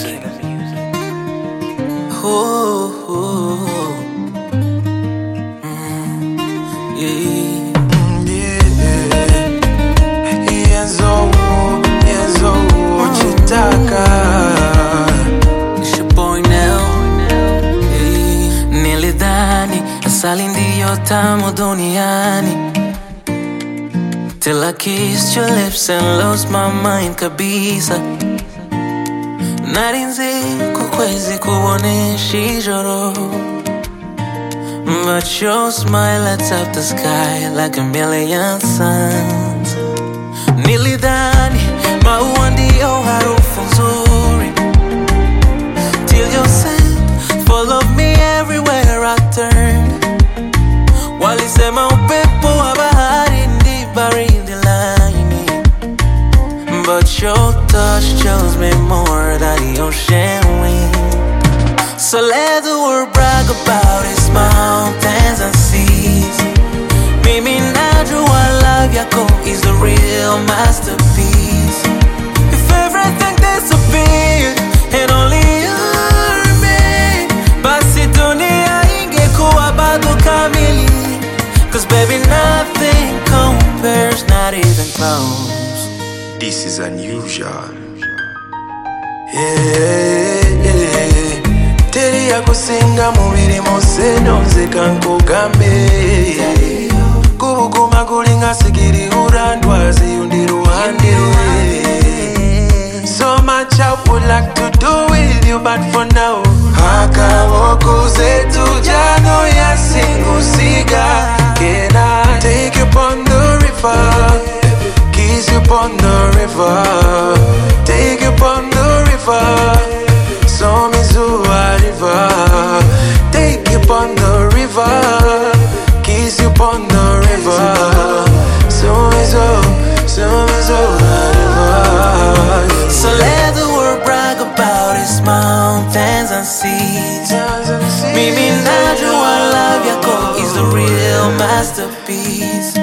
music. Oh, oh, oh. Yeah. Yenzo, uchitaka. It's your boy now. Yeah. Nilidhani asali ndiyo tamu duniani, till I kissed your lips and lost my mind kabisa. Narinze kukwezi kuonesha ijoro, but your smile lights up the sky like a million suns. Nilidhani maua ndiyo harufu nzuri, till your scent followed me everywhere I turned. Walisema upepo wa bahari ndi baridi laini, but your touch chills me more than the ocean wind. So let the world brag about its mountains and seas. Mimi najua love yako is the real masterpiece. If everything disappeared and only you remain, basi dunia ingekuwa bado kamili. Cause baby nothing compares, not even close. This is unusual. Teri ya kusinga mubiri mose nonze kankugambe. Kubuguma kulinga sikiri urandwazi yundi ruhande. So much I would like to do with you, but for now Hakawoku zetu jano ya singusiga. Can I take you upon the river? Kiss you upon the river. Take you upon the river. So Mizua river. Take you upon the river. Kiss you upon the river. So Mizua river. So let the world brag about its mountains and seas. Mimi najua love yako is the real masterpiece.